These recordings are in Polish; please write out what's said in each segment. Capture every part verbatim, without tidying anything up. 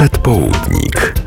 Przedpołudnik.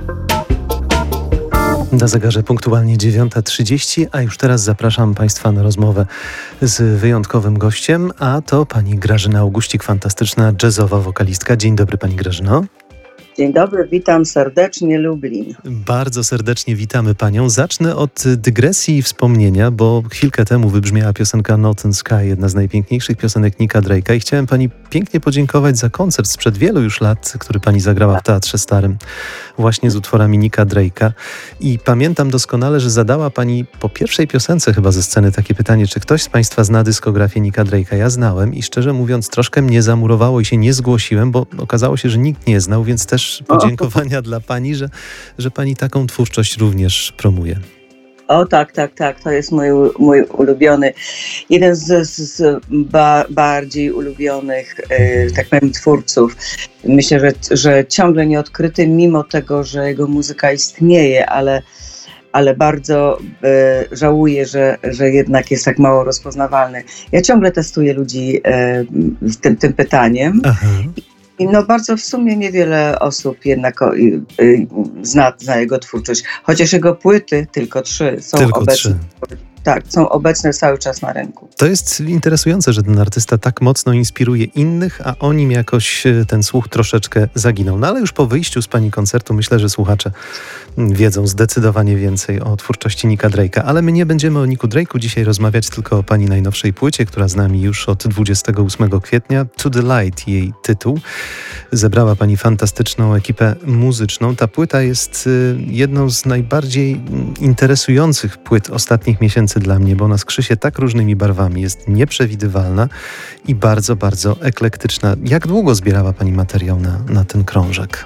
Na zegarze punktualnie dziewiąta trzydzieści, a już teraz zapraszam Państwa na rozmowę z wyjątkowym gościem, a to pani Grażyna Augustik, fantastyczna jazzowa wokalistka. Dzień dobry, pani Grażyno. Dzień dobry, witam serdecznie Lublin. Bardzo serdecznie witamy panią. Zacznę od dygresji i wspomnienia, bo chwilkę temu wybrzmiała piosenka Northern Sky, jedna z najpiękniejszych piosenek Nicka Drake'a, i chciałem pani pięknie podziękować za koncert sprzed wielu już lat, który pani zagrała w Teatrze Starym, właśnie z utworami Nicka Drake'a. I pamiętam doskonale, że zadała pani po pierwszej piosence chyba ze sceny takie pytanie, czy ktoś z państwa zna dyskografię Nicka Drake'a. Ja znałem i szczerze mówiąc troszkę mnie zamurowało i się nie zgłosiłem, bo okazało się, że nikt nie znał, więc też podziękowania o. dla pani, że, że pani taką twórczość również promuje. O tak, tak, tak. To jest mój, mój ulubiony, jeden z, z ba, bardziej ulubionych, e, tak powiem, twórców. Myślę, że, że ciągle nieodkryty, mimo tego, że jego muzyka istnieje, ale, ale bardzo e, żałuję, że, że jednak jest tak mało rozpoznawalny. Ja ciągle testuję ludzi e, tym, tym pytaniem. Aha. No bardzo w sumie niewiele osób jednak o, y, y, zna, zna jego twórczość, chociaż jego płyty, tylko trzy, są tylko obecne. Trzy. Tak, są obecne cały czas na rynku. To jest interesujące, że ten artysta tak mocno inspiruje innych, a o nim jakoś ten słuch troszeczkę zaginął. No ale już po wyjściu z pani koncertu myślę, że słuchacze wiedzą zdecydowanie więcej o twórczości Nicka Drake'a. Ale my nie będziemy o Nicku Drake'u dzisiaj rozmawiać, tylko o pani najnowszej płycie, która z nami już od dwudziestego ósmego kwietnia. To the Light jej tytuł. Zebrała pani fantastyczną ekipę muzyczną. Ta płyta jest jedną z najbardziej interesujących płyt ostatnich miesięcy dla mnie, bo ona skrzy się tak różnymi barwami, jest nieprzewidywalna i bardzo, bardzo eklektyczna. Jak długo zbierała pani materiał na, na ten krążek?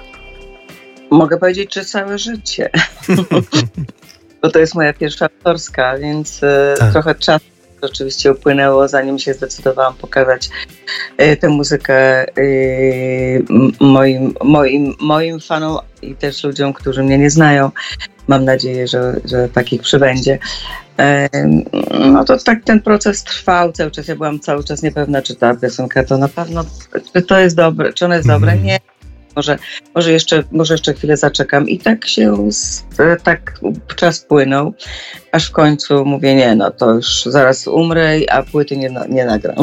Mogę powiedzieć, że całe życie. Bo to jest moja pierwsza autorska, więc tak. trochę czasu oczywiście upłynęło, zanim się zdecydowałam pokazać y, tę muzykę y, moim, moim, moim fanom i też ludziom, którzy mnie nie znają. Mam nadzieję, że, że takich przybędzie. Y, no to tak ten proces trwał cały czas. Ja byłam cały czas niepewna, czy ta piosenka to na pewno, czy to jest dobre, czy ona jest mm. dobre. Nie. Może, może, jeszcze, może jeszcze chwilę zaczekam. I tak się, tak czas płynął, aż w końcu mówię, nie, no to już zaraz umrę, a płyty nie, nie nagram.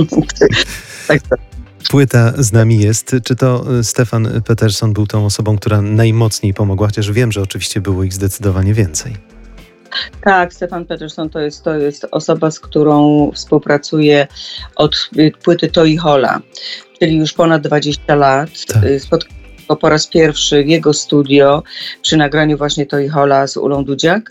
tak to. Płyta z nami jest. Czy to Stefan Pettersson był tą osobą, która najmocniej pomogła? Chociaż wiem, że oczywiście było ich zdecydowanie więcej. Tak, Stefan Pettersson to jest, to jest osoba, z którą współpracuję od płyty Toi Hola, czyli już ponad dwadzieścia lat. Tak. Spotkałem go po raz pierwszy w jego studio przy nagraniu właśnie Toi Hola z Ulą Dudziak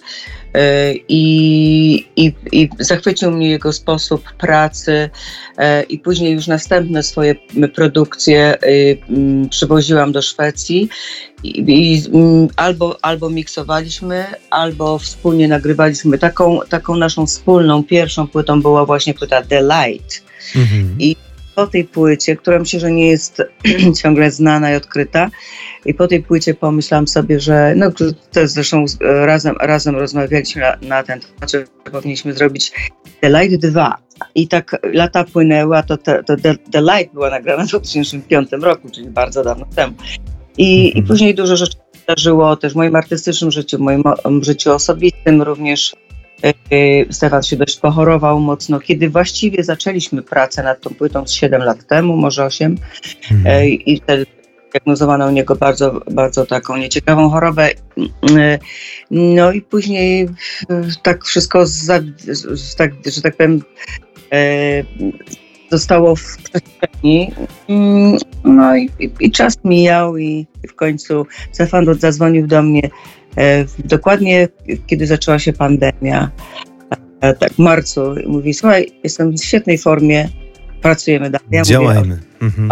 i, i, i zachwycił mnie jego sposób pracy i później już następne swoje produkcje przywoziłam do Szwecji i, i albo, albo miksowaliśmy, albo wspólnie nagrywaliśmy. Taką, taką naszą wspólną pierwszą płytą była właśnie płyta The Light. Mhm. I po tej płycie, która myślę, że nie jest ciągle znana i odkryta, i po tej płycie pomyślałam sobie, że no to zresztą razem, razem rozmawialiśmy na, na ten temat, że powinniśmy zrobić The Light dwa. I tak lata płynęły, a to, to, to The, The Light była nagrana w dwa tysiące piątym roku, czyli bardzo dawno temu. I, mm-hmm. i później dużo rzeczy wydarzyło też w moim artystycznym życiu, w moim życiu osobistym również. Stefan się dość pochorował mocno, kiedy właściwie zaczęliśmy pracę nad tą płytą z siedem lat temu, może osiem, mm. i wtedy diagnozowano u niego bardzo, bardzo taką nieciekawą chorobę. No i później tak wszystko, za, tak, że tak powiem, zostało w przestrzeni. No i, i, i czas mijał i w końcu Stefan zadzwonił do mnie dokładnie kiedy zaczęła się pandemia, tak w marcu, i mówi: słuchaj, jestem w świetnej formie, pracujemy dalej. Ja Działajmy. Mówię, mhm.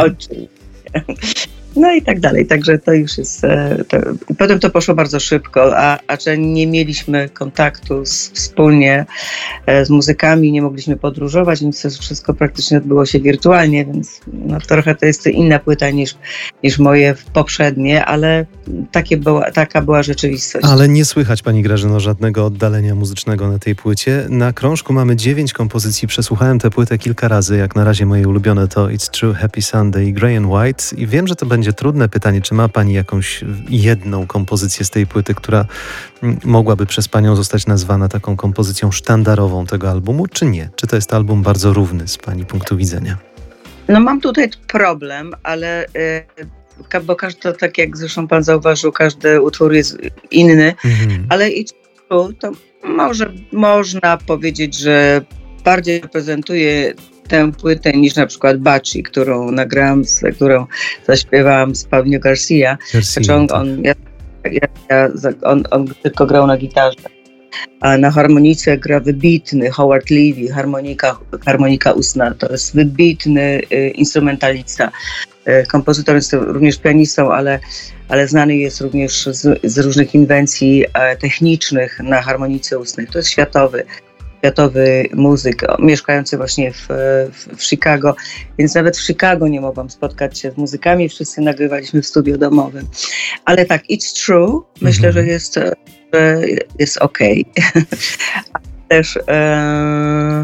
No i tak dalej, także to już jest, to, potem to poszło bardzo szybko, a, a że nie mieliśmy kontaktu z, wspólnie z muzykami, nie mogliśmy podróżować, więc to wszystko praktycznie odbyło się wirtualnie, więc no, trochę to jest inna płyta niż, niż moje poprzednie, ale takie była, taka była rzeczywistość. Ale nie słychać, pani Grażyno, żadnego oddalenia muzycznego na tej płycie. Na krążku mamy dziewięć kompozycji. Przesłuchałem tę płytę kilka razy. Jak na razie moje ulubione to It's True, Happy Sunday i Grey and White. I wiem, że to będzie trudne pytanie, czy ma pani jakąś jedną kompozycję z tej płyty, która mogłaby przez panią zostać nazwana taką kompozycją sztandarową tego albumu, czy nie? Czy to jest album bardzo równy z pani punktu widzenia? No mam tutaj problem, ale y, bo każdy, tak jak zresztą pan zauważył, każdy utwór jest inny, mhm. ale It's True to może można powiedzieć, że bardziej reprezentuje tę płytę niż na przykład Baci, którą nagrałam, z, którą zaśpiewałam z Paulinho Garcia. Znaczy on, on, ja, ja, ja, on, on tylko grał na gitarze. A na harmonice gra wybitny Howard Levy, harmonika, harmonika ustna. To jest wybitny y, instrumentalista. Y, kompozytor jest również pianistą, ale, ale znany jest również z, z różnych inwencji e, technicznych na harmonice ustnej. To jest światowy, światowy muzyk, mieszkający właśnie w, w, w Chicago. Więc nawet w Chicago nie mogłam spotkać się z muzykami. Wszyscy nagrywaliśmy w studio domowym. Ale tak, It's True. Myślę, mhm. że jest... jest okej. Okay. Też e,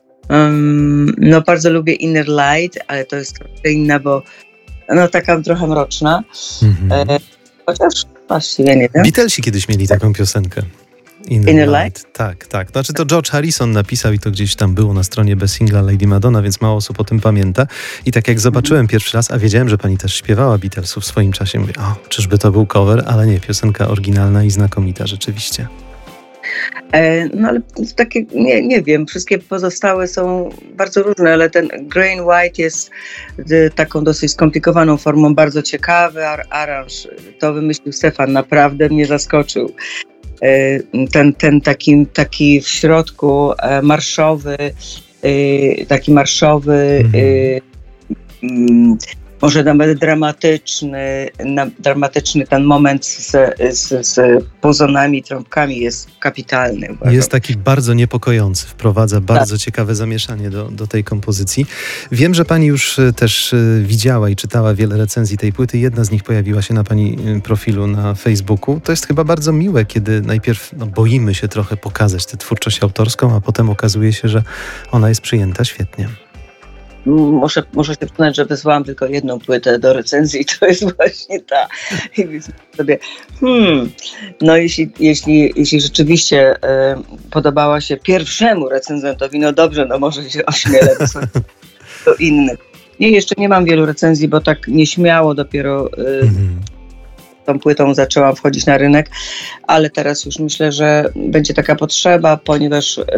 um, no bardzo lubię Inner Light, ale to jest trochę inna, bo no taka trochę mroczna. Mm-hmm. E, chociaż właściwie nie wiem. Beatlesi kiedyś mieli taką piosenkę. Inner, Inner Light. Light. Tak, tak. Znaczy to George Harrison napisał i to gdzieś tam było na stronie bez singla Lady Madonna, więc mało osób o tym pamięta. I tak jak zobaczyłem mm-hmm. pierwszy raz, a wiedziałem, że pani też śpiewała Beatlesów w swoim czasie, mówię, o, czyżby to był cover? Ale nie, piosenka oryginalna i znakomita rzeczywiście. E, no ale takie, nie, nie wiem, wszystkie pozostałe są bardzo różne, ale ten Grey and White jest y, taką dosyć skomplikowaną formą, bardzo ciekawy ar- aranż. To wymyślił Stefan, naprawdę mnie zaskoczył. Ten, ten taki, taki w środku marszowy, taki marszowy, mm. może nawet dramatyczny, dramatyczny ten moment z, z, z pozonami, trąbkami jest kapitalny. Uważam. Jest taki bardzo niepokojący, wprowadza bardzo tak. ciekawe zamieszanie do, do tej kompozycji. Wiem, że pani już też widziała i czytała wiele recenzji tej płyty. Jedna z nich pojawiła się na pani profilu na Facebooku. To jest chyba bardzo miłe, kiedy najpierw no, boimy się trochę pokazać tę twórczość autorską, a potem okazuje się, że ona jest przyjęta świetnie. Muszę, muszę się przyznać, że wysłałam tylko jedną płytę do recenzji i to jest właśnie ta. I myślę sobie, hmm, no jeśli, jeśli, jeśli rzeczywiście y, podobała się pierwszemu recenzentowi, no dobrze, no może się ośmielę do, do innych. Nie, jeszcze nie mam wielu recenzji, bo tak nieśmiało dopiero y, mm. tą płytą zaczęłam wchodzić na rynek, ale teraz już myślę, że będzie taka potrzeba, ponieważ y,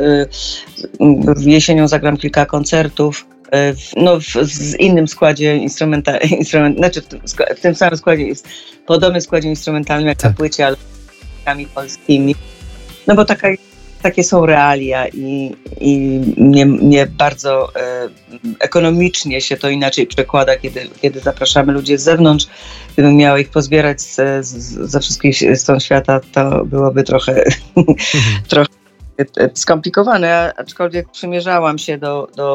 y, jesienią zagram kilka koncertów. No, w, w innym składzie instrumenta, instrument, znaczy w tym, w tym samym składzie jest podobny składzie instrumentalnym jak tak. na płycie, ale z polskimi. No bo taka, takie są realia i, i nie, nie bardzo e, ekonomicznie się to inaczej przekłada, kiedy, kiedy zapraszamy ludzi z zewnątrz. Gdybym miała ich pozbierać z, z, ze wszystkich stron świata, to byłoby trochę, mhm. trochę skomplikowane, aczkolwiek przymierzałam się do, do,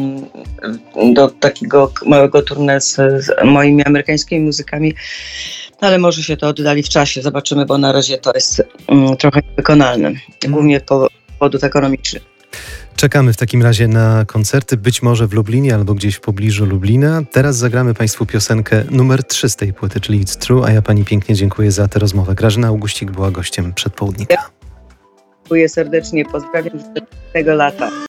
do takiego małego tournée z, z moimi amerykańskimi muzykami, no ale może się to oddali w czasie, zobaczymy, bo na razie to jest um, trochę niewykonalne, głównie z powodów ekonomicznych. Czekamy w takim razie na koncerty, być może w Lublinie albo gdzieś w pobliżu Lublina. Teraz zagramy państwu piosenkę numer trzy z tej płyty, czyli It's True, a ja pani pięknie dziękuję za tę rozmowę. Grażyna Augustik była gościem Przedpołudnika. Dziękuję serdecznie, pozdrawiam z tego lata.